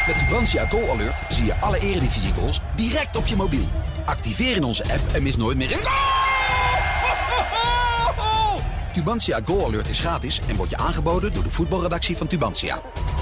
Met Tubantia Goal Alert zie je alle eredivisie-goals direct op je mobiel. Activeer in onze app en mis nooit meer een goal! Tubantia Goal Alert is gratis en wordt je aangeboden door de voetbalredactie van Tubantia.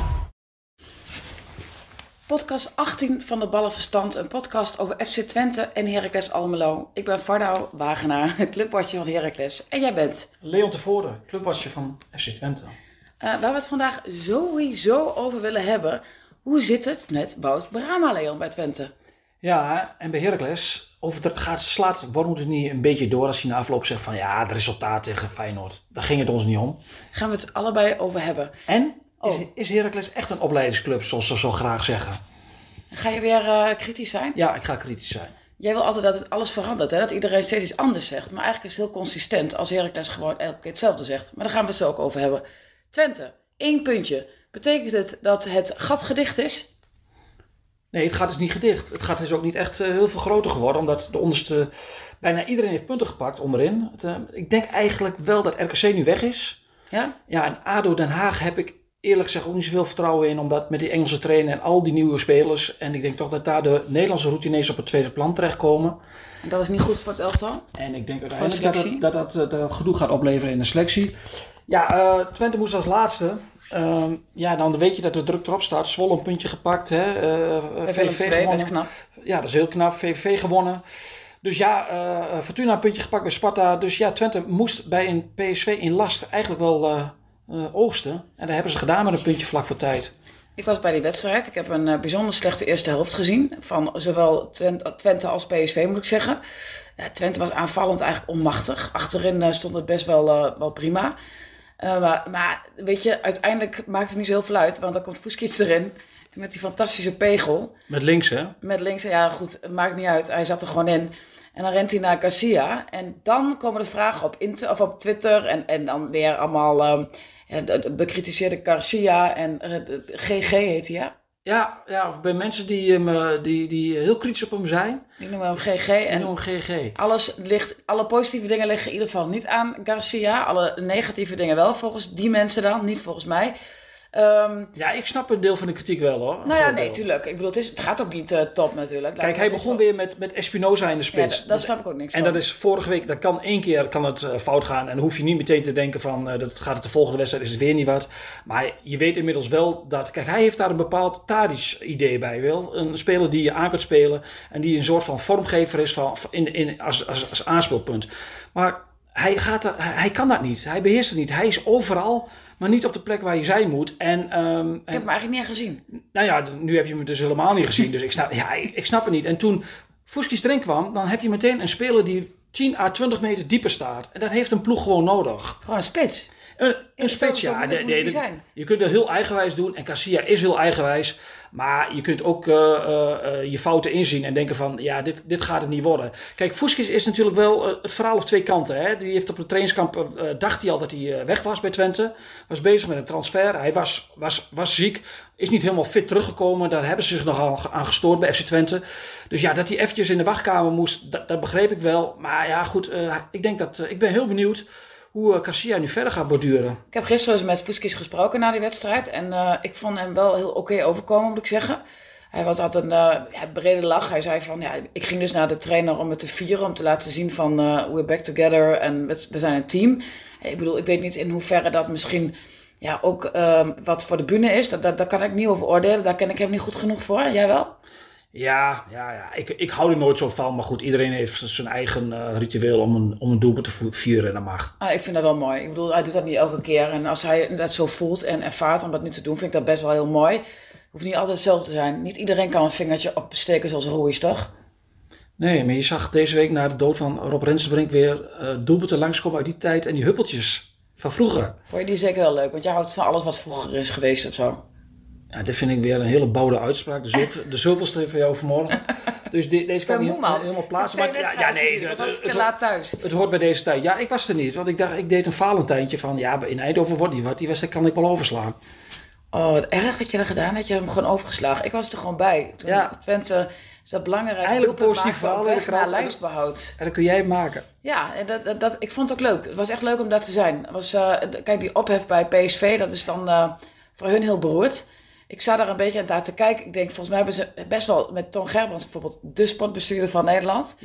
Podcast 18 van de Ballenverstand, een podcast over FC Twente en Heracles Almelo. Ik ben Vardau Wagenaar, clubwatcher van Heracles. En jij bent? Leon Tevoorde, clubwatcher van FC Twente. Waar we het vandaag sowieso over willen hebben. Hoe zit het met Wout Brama, Leon, bij Twente? Ja, en bij Heracles, of het slaat Wormoed niet een beetje door als hij na afloop zegt van ja, het resultaat tegen Feyenoord, daar ging het ons niet om. Gaan we het allebei over hebben. En is Heracles echt een opleidingsclub, zoals ze zo graag zeggen? Ga je weer kritisch zijn? Ja, ik ga kritisch zijn. Jij wil altijd dat het alles verandert, hè? Dat iedereen steeds iets anders zegt. Maar eigenlijk is het heel consistent als Heracles gewoon elke keer hetzelfde zegt. Maar daar gaan we het zo ook over hebben. Twente, 1 puntje. Betekent het dat het gat gedicht is? Nee, het gat is niet gedicht. Het gat is ook niet echt heel veel groter geworden, omdat de onderste bijna iedereen heeft punten gepakt onderin. Ik denk eigenlijk wel dat RKC nu weg is. Ja? Ja, en ADO Den Haag heb ik eerlijk gezegd ook niet zoveel vertrouwen in, omdat met die Engelse trainer en al die nieuwe spelers, en ik denk toch dat daar de Nederlandse routiniers op het tweede plan terechtkomen. En dat is niet goed voor het elftal? En ik denk uiteindelijk dat gedoe gaat opleveren in de selectie. Ja, Twente moest als laatste. Dan weet je dat de druk erop staat. Zwolle een puntje gepakt. VVV gewonnen. Best knap. Ja, dat is heel knap. VVV gewonnen. Dus ja, Fortuna een puntje gepakt bij Sparta. Dus ja, Twente moest bij een PSV in last eigenlijk wel oogsten. En dat hebben ze gedaan met een puntje vlak voor tijd. Ik was bij die wedstrijd. Ik heb een bijzonder slechte eerste helft gezien. Van zowel Twente als PSV, moet ik zeggen. Ja, Twente was aanvallend eigenlijk onmachtig. Achterin stond het best wel prima. Maar weet je, uiteindelijk maakt het niet zo heel veel uit. Want dan komt Fuskic erin. Met die fantastische pegel. Met links, hè? Met links, ja goed, het maakt niet uit. Hij zat er gewoon in. En dan rent hij naar Garcia. En dan komen de vragen op Twitter. En dan weer allemaal bekritiseerde Garcia. En GG heet hij, ja? Ja, bij mensen die heel kritisch op hem zijn. Die noemen hem GG. Alle positieve dingen liggen in ieder geval niet aan Garcia. Alle negatieve dingen wel, volgens die mensen dan. Niet volgens mij. Ja, ik snap een deel van de kritiek wel, hoor. Nou ja, nee, tuurlijk. Ik bedoel, het gaat ook niet top natuurlijk. Kijk, hij begon weer met Espinoza in de spits. Ja, daar snap ik ook niks van. En dat is vorige week, dat kan één keer het fout gaan. En dan hoef je niet meteen te denken van, dat gaat het de volgende wedstrijd, is het weer niet wat. Maar je weet inmiddels wel dat, kijk, hij heeft daar een bepaald Tadic idee bij, wel. Een speler die je aan kunt spelen en die een soort van vormgever is als aanspeelpunt. Maar hij kan dat niet. Hij beheerst het niet. Hij is overal, maar niet op de plek waar je zijn moet. Ik heb hem eigenlijk niet gezien. Nou ja, nu heb je hem dus helemaal niet gezien. Dus ik snap het niet. En toen Fuskic erin kwam, dan heb je meteen een speler die 10 à 20 meter dieper staat. En dat heeft een ploeg gewoon nodig. Gewoon een spits. Een spits, ja. Je kunt het heel eigenwijs doen. En Garcia is heel eigenwijs. Maar je kunt ook je fouten inzien en denken van, ja, dit gaat het niet worden. Kijk, Fuskic is natuurlijk wel het verhaal op twee kanten. Hè? Die heeft op het trainingskamp, dacht hij al dat hij weg was bij Twente. Was bezig met een transfer. Hij was ziek. Is niet helemaal fit teruggekomen. Daar hebben ze zich nogal aan gestoord bij FC Twente. Dus ja, dat hij eventjes in de wachtkamer moest, dat begreep ik wel. Maar ja, goed, ik ben heel benieuwd hoe Garcia nu verder gaat borduren. Ik heb gisteren dus met Fuskic gesproken na die wedstrijd. En ik vond hem wel heel oké overkomen, moet ik zeggen. Hij had een brede lach. Hij zei van, ja, ik ging dus naar de trainer om het te vieren. Om te laten zien van, we're back together en we zijn een team. Ik bedoel, ik weet niet in hoeverre dat misschien ook wat voor de bühne is. Daar kan ik niet over oordelen. Daar ken ik hem niet goed genoeg voor. Jij wel? Ja. Ik hou er nooit zo van. Maar goed, iedereen heeft zijn eigen ritueel om een doelpunt te vieren en dat mag. Ik vind dat wel mooi. Ik bedoel, hij doet dat niet elke keer. En als hij dat zo voelt en ervaart om dat nu te doen, vind ik dat best wel heel mooi. Het hoeft niet altijd hetzelfde te zijn. Niet iedereen kan een vingertje opsteken zoals Ruiz, toch? Nee, maar je zag deze week na de dood van Rob Rensenbrink weer doelpunten langskomen uit die tijd en die huppeltjes van vroeger. Vond je die zeker wel leuk? Want jij houdt van alles wat vroeger is geweest of zo. Ja, dit vind ik weer een hele boude uitspraak. De zoveelste van jou vanmorgen. Dus deze kan niet helemaal plaatsen. Laat thuis. Het hoort bij deze tijd. Ja, ik was er niet. Want ik dacht, ik deed een Valentijntje van, ja, in Eindhoven wordt niet wat. Die wedstrijd kan ik wel overslaan. Oh, wat erg dat je dat gedaan. Dat je hem gewoon overgeslagen. Ik was er gewoon bij. Toen Twente is dat belangrijk. Eigenlijk positief verhaal weg naar lijstbehoud. En dat kun jij maken. Ja, en ik vond het ook leuk. Het was echt leuk om daar te zijn. Kijk, die ophef bij PSV, dat is dan voor hun heel beroerd. Ik zat daar een beetje aan te kijken. Ik denk, volgens mij hebben ze best wel met Ton Gerbrands bijvoorbeeld de sportbestuurder van Nederland.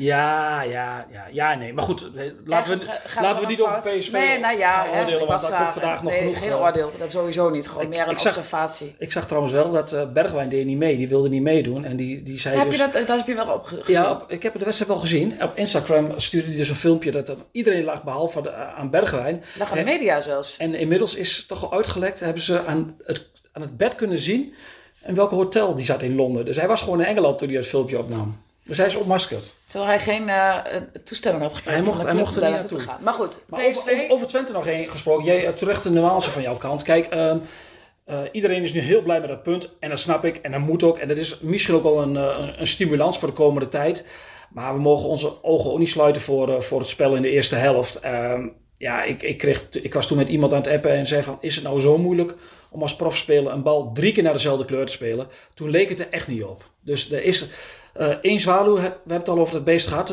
Nee. Maar goed, laten we niet over PSV gaan oordelen, want daar komt vandaag nog genoeg. Geen oordeel, dat sowieso niet. Gewoon meer een observatie. Ik zag trouwens wel dat Bergwijn deed niet mee. Die wilde niet meedoen. En die zei dat heb je wel opgezien? Ja, ik heb de wedstrijd wel gezien. Op Instagram stuurde hij dus een filmpje dat iedereen lag behalve aan Bergwijn. Lag aan de media zelfs. En inmiddels is toch al uitgelekt. Hebben ze aan het bed kunnen zien in welk hotel die zat in Londen. Dus hij was gewoon in Engeland toen hij het filmpje opnam. Dus hij is opmaskerd. Terwijl hij geen toestemming had gekregen hij mocht er niet naartoe te gaan. Maar goed, maar over Twente nog één gesproken. Jij terecht de nuance van jouw kant. Kijk, iedereen is nu heel blij met dat punt. En dat snap ik. En dat moet ook. En dat is misschien ook wel een stimulans voor de komende tijd. Maar we mogen onze ogen ook niet sluiten voor het spel in de eerste helft. Ik was toen met iemand aan het appen en zei van, is het nou zo moeilijk om als profspeler een bal 3 keer naar dezelfde kleur te spelen? Toen leek het er echt niet op. Dus er is één zwaluw, we hebben het al over dat beest gehad.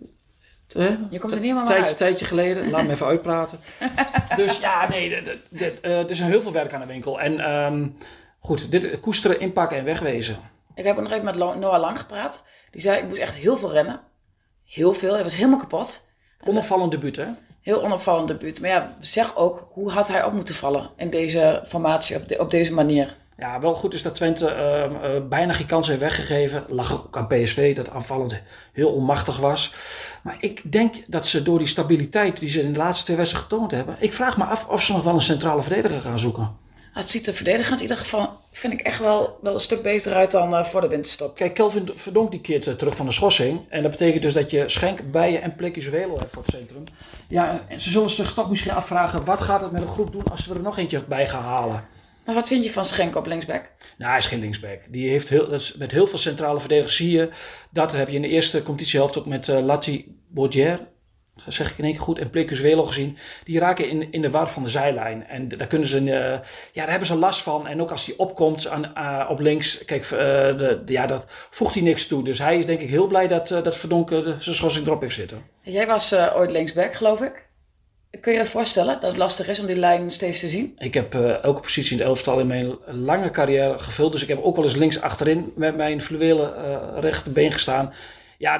Je komt er niet helemaal uit. Een tijdje geleden, laat me even uitpraten. Dus ja, nee, er is heel veel werk aan de winkel. En goed, dit koesteren, inpakken en wegwezen. Ik heb nog even met Noah Lang gepraat. Die zei, ik moest echt heel veel rennen. Heel veel, hij was helemaal kapot. Onopvallend debuut, hè? Heel onopvallend debuut. Maar ja, zeg ook, hoe had hij op moeten vallen in deze formatie, op deze manier? Ja, wel goed is dat Twente bijna geen kans heeft weggegeven. Lag ook aan PSV, dat aanvallend heel onmachtig was. Maar ik denk dat ze door die stabiliteit die ze in de laatste 2 wedstrijden getoond hebben... Ik vraag me af of ze nog wel een centrale verdediger gaan zoeken. Het ziet er verdedigend in ieder geval, vind ik echt wel een stuk beter uit dan voor de winterstop. Kijk, Kelvin Verdonk die keert terug van de schorsing. En dat betekent dus dat je Schenk, Bijen en Plekizuelo hebt voor het centrum. Ja, en ze zullen zich toch misschien afvragen, wat gaat het met een groep doen als we er nog eentje bij gaan halen? Maar wat vind je van Schenk op linksback? Nou, hij is geen linksback. Die heeft met heel veel centrale verdedigers zie je. Dat heb je in de eerste competitiehelft ook met Lati Baudier, zeg ik in één keer goed, en Plekizuelo gezien. Die raken in de war van de zijlijn. En daar kunnen ze, daar hebben ze last van. En ook als hij opkomt op links, kijk, dat voegt hij niks toe. Dus hij is denk ik heel blij dat Verdonk zijn schorsing erop heeft zitten. Jij was ooit linksback, geloof ik. Kun je je voorstellen dat het lastig is om die lijn steeds te zien? Ik heb elke positie in de elftal in mijn lange carrière gevuld. Dus ik heb ook wel eens links achterin met mijn fluwelen rechterbeen gestaan. Ja,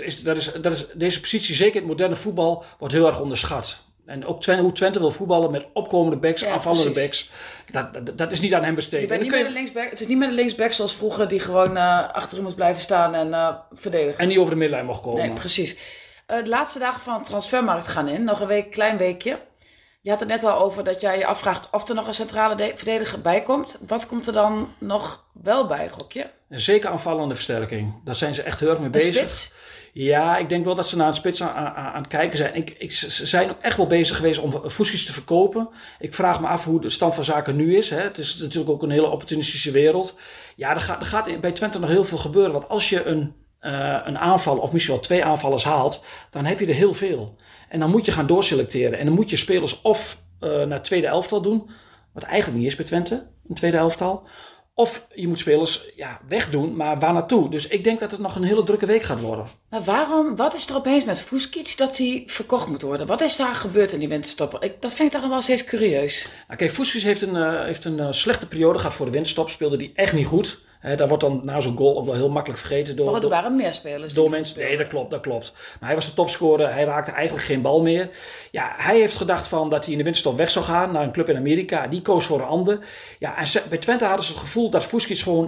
deze positie, zeker in het moderne voetbal, wordt heel erg onderschat. En ook hoe Twente wil voetballen met opkomende backs, aanvallende backs. Dat is niet aan hem besteed. Je bent niet met de linksback. Het is niet met de linksback zoals vroeger die gewoon achterin moest blijven staan en verdedigen. En niet over de middenlijn mocht komen. Nee, precies. De laatste dagen van de transfermarkt gaan in. Nog een klein weekje. Je had het net al over dat jij je afvraagt of er nog een centrale verdediger bij komt. Wat komt er dan nog wel bij, gokje? Een zeker aanvallende versterking. Daar zijn ze echt heel erg mee bezig. Spits? Ja, ik denk wel dat ze naar een spits aan het kijken zijn. Ze zijn ook echt wel bezig geweest om Fuskis te verkopen. Ik vraag me af hoe de stand van zaken nu is. Hè. Het is natuurlijk ook een hele opportunistische wereld. Ja, er gaat bij Twente nog heel veel gebeuren. Want als je een aanval of misschien wel 2 aanvallers haalt, dan heb je er heel veel. En dan moet je gaan doorselecteren. En dan moet je spelers of naar het tweede elftal doen, wat eigenlijk niet is bij Twente, een tweede elftal. Of je moet spelers wegdoen, maar waar naartoe? Dus ik denk dat het nog een hele drukke week gaat worden. Maar wat is er opeens met Fuskic dat hij verkocht moet worden? Wat is daar gebeurd in die winterstop? Dat vind ik toch nog wel steeds curieus. Nou, kijk, Fuskic heeft een slechte periode gehad voor de winterstop. Speelde die echt niet goed. Daar wordt dan na zo'n goal ook wel heel makkelijk vergeten. Maar er waren meer spelers. Door mensen. Nee, dat klopt. Maar hij was de topscorer. Hij raakte eigenlijk geen bal meer. Ja, hij heeft gedacht dat hij in de winterstop weg zou gaan naar een club in Amerika. Die koos voor een ander. Ja, en bij Twente hadden ze het gevoel dat Fuskic gewoon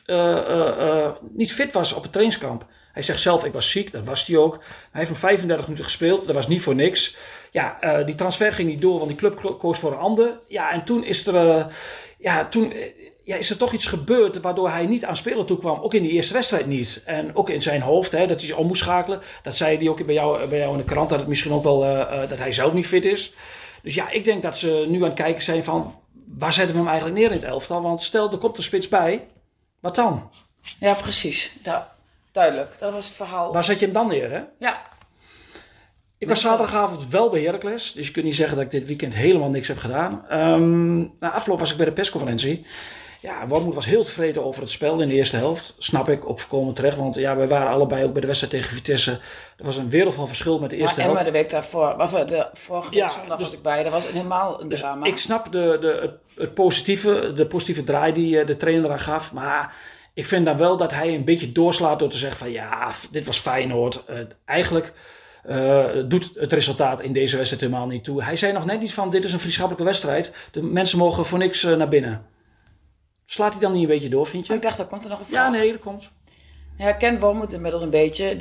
niet fit was op het trainingskamp. Hij zegt zelf, ik was ziek. Dat was hij ook. Hij heeft 35 minuten gespeeld. Dat was niet voor niks. Ja, die transfer ging niet door, want die club koos voor een ander. Ja, en toen is er... is er toch iets gebeurd waardoor hij niet aan spelen toe kwam. Ook in die eerste wedstrijd niet. En ook in zijn hoofd, dat hij om moest schakelen. Dat zei hij ook bij jou in de krant, dat het misschien ook wel dat hij zelf niet fit is. Dus ja, ik denk dat ze nu aan het kijken zijn van, waar zetten we hem eigenlijk neer in het elftal? Want stel, er komt een spits bij, wat dan? Ja, precies. Duidelijk, dat was het verhaal. Waar zet je hem dan neer, hè? Ja. Ik was zaterdagavond wel bij Heracles, dus je kunt niet zeggen dat ik dit weekend helemaal niks heb gedaan. Na afloop was ik bij de persconferentie. Ja, Wormoed was heel tevreden over het spel in de eerste helft. Snap ik, ook volkomen terecht. Want ja, wij waren allebei ook bij de wedstrijd tegen Vitesse. Er was een wereld van verschil met de eerste helft. Maar de week daarvoor, de vorige week zondag was ik bij. Dat was helemaal een drama. Ik snap de positieve draai die de trainer aan gaf. Maar ik vind dan wel dat hij een beetje doorslaat door te zeggen van ja, dit was Feyenoord. Eigenlijk doet het resultaat in deze wedstrijd helemaal niet toe. Hij zei nog net niet van dit is een vriendschappelijke wedstrijd. De mensen mogen voor niks naar binnen. Slaat hij dan niet een beetje door, vind je? Ik dacht, dat komt er nog een vraag. Ja, nee, dat komt. Ja, Ken Wormoed inmiddels een beetje.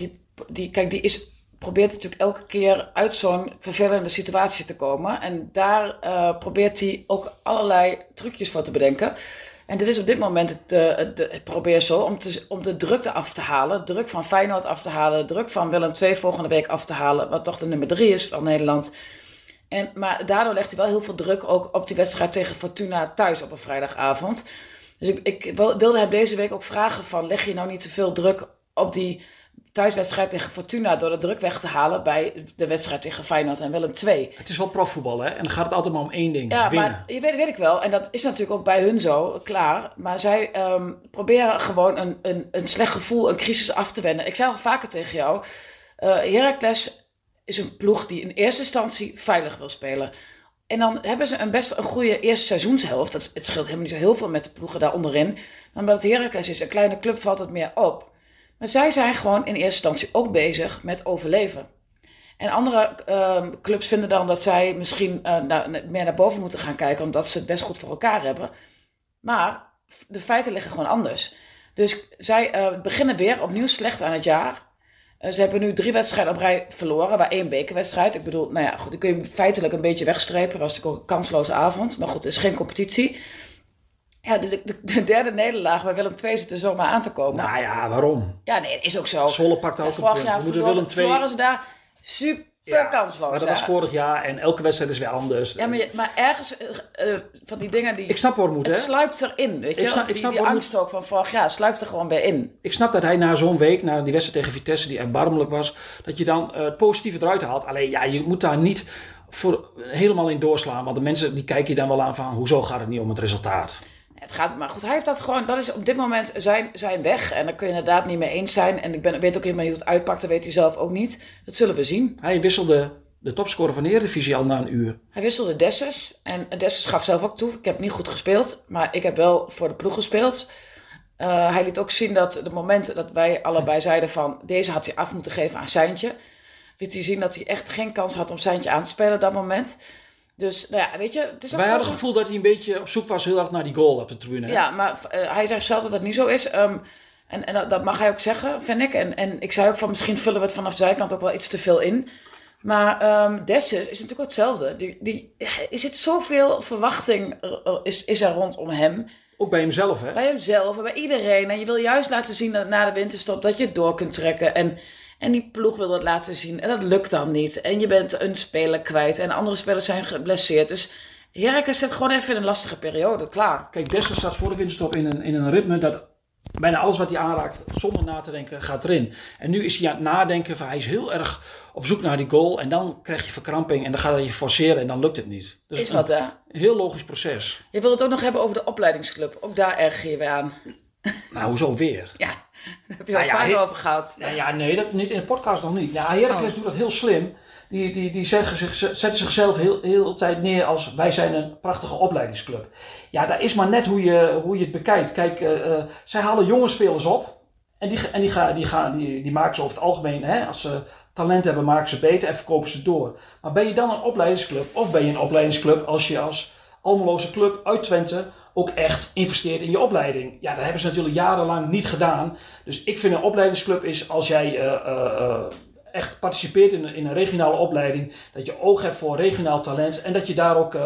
Die probeert natuurlijk elke keer uit zo'n vervelende situatie te komen. En daar probeert hij ook allerlei trucjes voor te bedenken. En dit is op dit moment het probeersel om de druk af te halen. Druk van Feyenoord af te halen. Druk van Willem II volgende week af te halen. Wat toch de nummer 3 is van Nederland. Maar daardoor legt hij wel heel veel druk ook op die wedstrijd tegen Fortuna thuis op een vrijdagavond. Dus ik wilde hem deze week ook vragen van leg je nou niet te veel druk op die thuiswedstrijd tegen Fortuna door de druk weg te halen bij de wedstrijd tegen Feyenoord en Willem II. Het is wel profvoetbal, hè? En dan gaat het altijd maar om één ding, ja, winnen. Maar weet ik wel. En dat is natuurlijk ook bij hun zo, klaar. Maar zij proberen gewoon een slecht gevoel, een crisis af te wenden. Ik zei al vaker tegen jou, Heracles is een ploeg die in eerste instantie veilig wil spelen. En dan hebben ze best een goede eerste seizoenshelft. Het scheelt helemaal niet zo heel veel met de ploegen daar onderin. Maar omdat het Heracles is, een kleine club, valt het meer op. Maar zij zijn gewoon in eerste instantie ook bezig met overleven. En andere clubs vinden dan dat zij misschien meer naar boven moeten gaan kijken, omdat ze het best goed voor elkaar hebben. Maar de feiten liggen gewoon anders. Dus zij beginnen weer opnieuw slecht aan het jaar. Ze hebben nu 3 wedstrijden op rij verloren, waar 1 bekerwedstrijd. Ik bedoel, nou ja, goed, die kun je feitelijk een beetje wegstrepen. Dat was natuurlijk ook een kansloze avond. Maar goed, het is geen competitie. Ja, de derde nederlaag bij Willem II zit er zomaar aan te komen. Nou ja, waarom? Ja, nee, dat is ook zo. Zwolle pakt ook een punt. We moeten Willem II... verloren ze daar super kansloos. Maar dat was vorig jaar en elke wedstrijd is weer anders. Ja, maar ergens van die dingen die... Ik snap Wormoed, hè? Het sluipt erin, weet je? Die angst ook van vorig jaar sluipt er gewoon weer in. Ik snap dat hij na zo'n week, na die wedstrijd tegen Vitesse, die erbarmelijk was, dat je dan het positieve eruit haalt. Alleen, ja, je moet daar niet helemaal in doorslaan. Want de mensen die kijken je dan wel aan van, hoezo gaat het niet om het resultaat? Het gaat maar goed. Hij heeft dat gewoon, dat is op dit moment zijn weg. En daar kun je inderdaad niet mee eens zijn. En ik weet ook helemaal niet hoe het uitpakt. Dat weet hij zelf ook niet. Dat zullen we zien. Hij wisselde de topscorer van de Eredivisie al na een uur. Hij wisselde Dessers. En Dessers gaf zelf ook toe. Ik heb niet goed gespeeld. Maar ik heb wel voor de ploeg gespeeld. Hij liet ook zien dat de momenten dat wij allebei zeiden van... Deze had hij af moeten geven aan Seintje. Liet hij zien dat hij echt geen kans had om Seintje aan te spelen op dat moment. Dus, nou ja, weet je... Het is wij hadden het gevoel dat hij een beetje op zoek was heel erg naar die goal op de tribune. Ja, maar hij zegt zelf dat dat niet zo is. En dat mag hij ook zeggen, vind ik. En ik zei ook van, misschien vullen we het vanaf de zijkant ook wel iets te veel in. Maar Dessers is natuurlijk ook hetzelfde. Er zit zoveel verwachting is er rondom hem. Ook bij hemzelf, hè? Bij hemzelf en bij iedereen. En je wil juist laten zien dat na de winterstop dat je het door kunt trekken. En die ploeg wil dat laten zien. En dat lukt dan niet. En je bent een speler kwijt. En andere spelers zijn geblesseerd. Dus Heracles zit gewoon even in een lastige periode. Klaar. Kijk, Dessers staat voor de winterstop in een ritme dat bijna alles wat hij aanraakt, zonder na te denken, gaat erin. En nu is hij aan het nadenken van hij is heel erg op zoek naar die goal. En dan krijg je verkramping en dan gaat hij je forceren en dan lukt het niet. Dus is wat, hè? Een heel logisch proces. Je wil het ook nog hebben over de opleidingsclub. Ook daar erger je weer aan. Nou, hoezo weer? Ja, daar heb je al vaak over gehad. Nee, dat niet in de podcast nog niet. Ja, Heracles doet dat heel slim. Die zetten zichzelf heel de tijd neer als wij zijn een prachtige opleidingsclub. Ja, dat is maar net hoe je het bekijkt. Kijk, zij halen jonge spelers op. En die maken ze over het algemeen, hè, als ze talent hebben, maken ze beter en verkopen ze door. Maar ben je dan een opleidingsclub? Of ben je een opleidingsclub als je als Almeloze club uit Twente ook echt investeert in je opleiding? Ja, dat hebben ze natuurlijk jarenlang niet gedaan. Dus ik vind een opleidingsclub is als jij echt participeert in een regionale opleiding, dat je oog hebt voor regionaal talent en dat je daar ook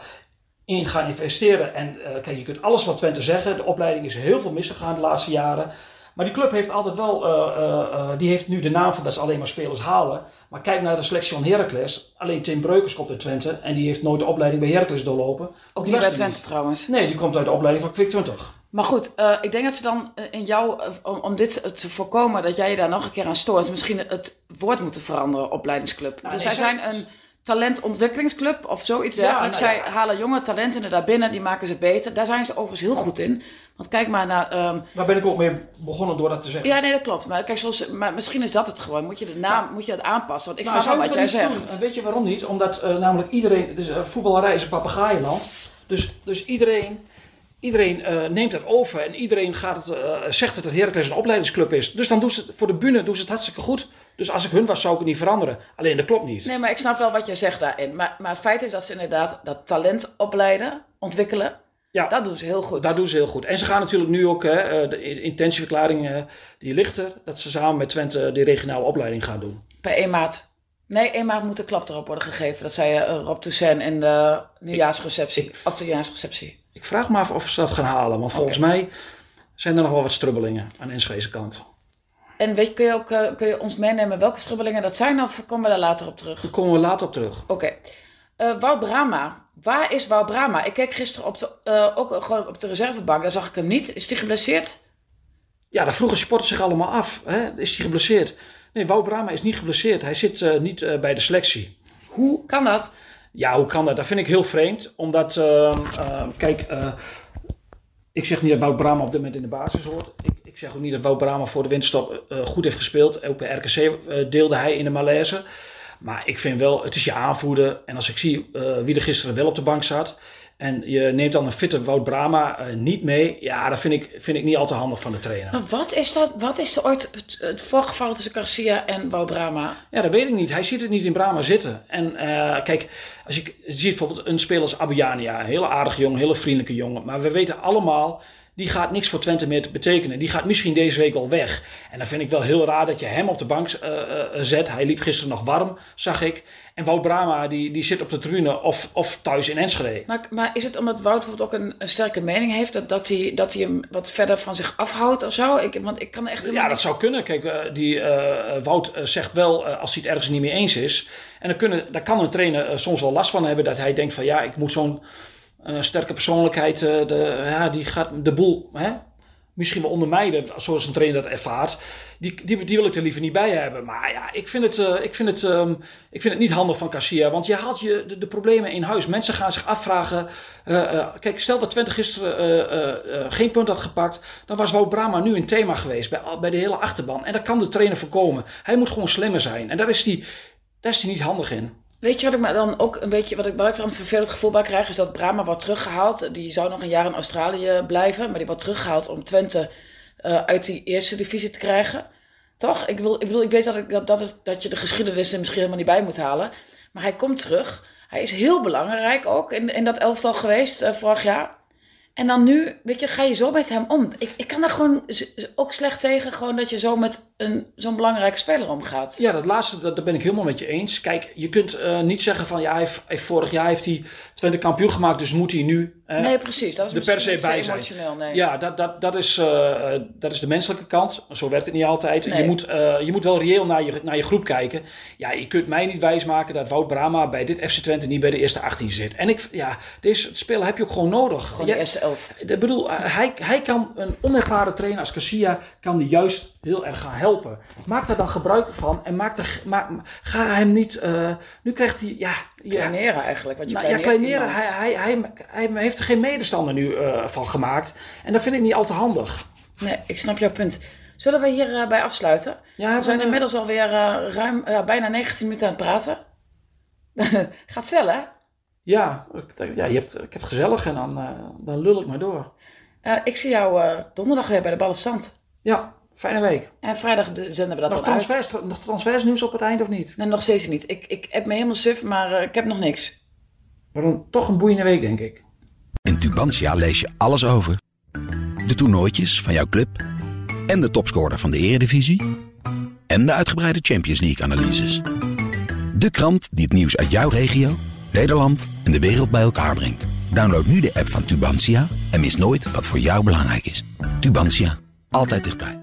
in gaat investeren. En kijk, je kunt alles wat Twente zeggen, de opleiding is heel veel misgegaan de laatste jaren. Maar die club heeft altijd wel, die heeft nu de naam van dat ze alleen maar spelers halen. Maar kijk naar de selectie van Heracles. Alleen Tim Breukers komt uit Twente en die heeft nooit de opleiding bij Heracles doorlopen. Ook niet bij Twente trouwens. Nee, die komt uit de opleiding van Kwik 20. Maar goed, ik denk dat ze dan in jou, om dit te voorkomen dat jij je daar nog een keer aan stoort, misschien het woord moeten veranderen, opleidingsclub. Nou, dus zij zijn een talentontwikkelingsclub of zoiets dergelijks. Zij halen jonge talenten er daar binnen, die maken ze beter. Daar zijn ze overigens heel goed in. Want kijk maar naar... Daar ben ik ook mee begonnen door dat te zeggen. Ja, nee, dat klopt. Maar kijk, maar misschien is dat het gewoon. Moet je de naam moet je dat aanpassen? Want ik snap wel wat jij zegt. Weet je waarom niet? Omdat namelijk iedereen... Dus, voetballerij is een papegaaienland. Dus iedereen neemt het over. En iedereen zegt dat het Heracles een opleidingsclub is. Dus dan doen ze het voor de bühne doen ze het hartstikke goed. Dus als ik hun was, zou ik het niet veranderen. Alleen dat klopt niet. Nee, maar ik snap wel wat je zegt daarin. Maar feit is dat ze inderdaad dat talent opleiden, ontwikkelen. Ja, dat doen ze heel goed. Dat doen ze heel goed. En ze gaan natuurlijk nu ook, de intentieverklaring die ligt er, dat ze samen met Twente de regionale opleiding gaan doen. Per 1 maart. Nee, 1 maart moet de klap erop worden gegeven. Dat zei Rob Toussaint in de nieuwjaarsreceptie. Of de nieuwjaarsreceptie. Ik vraag me af of ze dat gaan halen. Want volgens mij zijn er nog wel wat strubbelingen aan de Enschedese kant. En kun je ons meenemen welke strubbelingen dat zijn? Of komen we daar later op terug? Daar komen we later op terug. Oké. Wout Brama. Waar is Wout Brama? Ik keek gisteren ook gewoon op de reservebank. Daar zag ik hem niet. Is hij geblesseerd? Ja, daar vroegen supporters zich allemaal af. Hè? Is hij geblesseerd? Nee, Wout Brama is niet geblesseerd. Hij zit niet bij de selectie. Hoe kan dat? Ja, hoe kan dat? Dat vind ik heel vreemd. Omdat, ik zeg niet dat Wout Brama op dit moment in de basis hoort. Ik zeg ook niet dat Wout Brama voor de winterstop goed heeft gespeeld. Ook bij RKC deelde hij in de malaise. Maar ik vind wel, het is je aanvoerder. En als ik zie wie er gisteren wel op de bank zat. En je neemt dan een fitte Wout Brama niet mee. Ja, dat vind ik niet al te handig van de trainer. Maar wat is er ooit het voorgevallen tussen Garcia en Wout Brama? Ja, dat weet ik niet. Hij ziet het niet in Brama zitten. En kijk, als je ziet bijvoorbeeld een speler als Abuyania. Een hele aardige jongen, hele vriendelijke jongen. Maar we weten allemaal, die gaat niks voor Twente meer te betekenen. Die gaat misschien deze week wel weg. En dan vind ik wel heel raar dat je hem op de bank zet. Hij liep gisteren nog warm, zag ik. En Wout Brama, die zit op de tribune of thuis in Enschede. Maar is het omdat Wout bijvoorbeeld ook een sterke mening heeft? Dat hij hem wat verder van zich afhoudt of zo? Want ik kan echt helemaal dat zou kunnen. Kijk, Wout zegt wel als hij het ergens niet mee eens is. En daar kan een trainer soms wel last van hebben. Dat hij denkt van ik moet zo'n sterke persoonlijkheid, die gaat de boel misschien wel ondermijden, zoals een trainer dat ervaart. Die wil ik er liever niet bij hebben. Maar ja, ik vind het niet handig van Garcia, want je haalt de problemen in huis. Mensen gaan zich afvragen. Kijk, stel dat Twente gisteren geen punt had gepakt, dan was Wout Brama nu een thema geweest bij de hele achterban. En dat kan de trainer voorkomen. Hij moet gewoon slimmer zijn. En daar is hij niet handig in. Weet je wat ik me dan ook een beetje, wat ik dan een vervelend gevoel bij krijg, is dat Brama wordt teruggehaald. Die zou nog een jaar in Australië blijven, maar die wordt teruggehaald om Twente uit die eerste divisie te krijgen. Toch? Ik weet dat je de geschiedenis er misschien helemaal niet bij moet halen. Maar hij komt terug. Hij is heel belangrijk ook in dat elftal geweest vorig jaar. En dan nu, ga je zo met hem om. Ik kan daar gewoon ook slecht tegen, gewoon dat je zo met zo'n belangrijke speler omgaat. Ja, dat laatste, daar ben ik helemaal met je eens. Kijk, je kunt niet zeggen van, vorig jaar heeft hij Twente kampioen gemaakt, dus moet hij nu nee, precies. Dat is er per se bij zijn. Emotioneel, nee. Ja, dat is de menselijke kant. Zo werkt het niet altijd. Nee. Je moet wel reëel naar je groep kijken. Ja, je kunt mij niet wijsmaken dat Wout Brama bij dit FC Twente niet bij de eerste 18 zit. En deze speler heb je ook gewoon nodig. Gewoon de eerste 11. Ik bedoel, hij kan, een onervaren trainer als Garcia, kan die juist heel erg gaan helpen. Maak daar dan gebruik van en ga hem niet... nu krijgt hij... kleineren eigenlijk. Kleineren. Hij heeft er geen medestander nu van gemaakt. En dat vind ik niet al te handig. Nee, ik snap jouw punt. Zullen we hierbij afsluiten? Ja, we zijn inmiddels alweer bijna 19 minuten aan het praten. Gaat snel, hè? Ja, ik heb het gezellig en dan lul ik maar door. Ik zie jou donderdag weer bij de Ballenstand. Ja, fijne week. En vrijdag zenden we dat dan uit. Nog transfersnieuws op het eind of niet? Nee, nog steeds niet. Ik heb me helemaal suf, maar ik heb nog niks. Waarom? Toch een boeiende week, denk ik. In Tubantia lees je alles over. De toernooitjes van jouw club. En de topscorer van de Eredivisie. En de uitgebreide Champions League-analyses. De krant die het nieuws uit jouw regio, Nederland en de wereld bij elkaar brengt. Download nu de app van Tubantia en mis nooit wat voor jou belangrijk is. Tubantia, altijd dichtbij.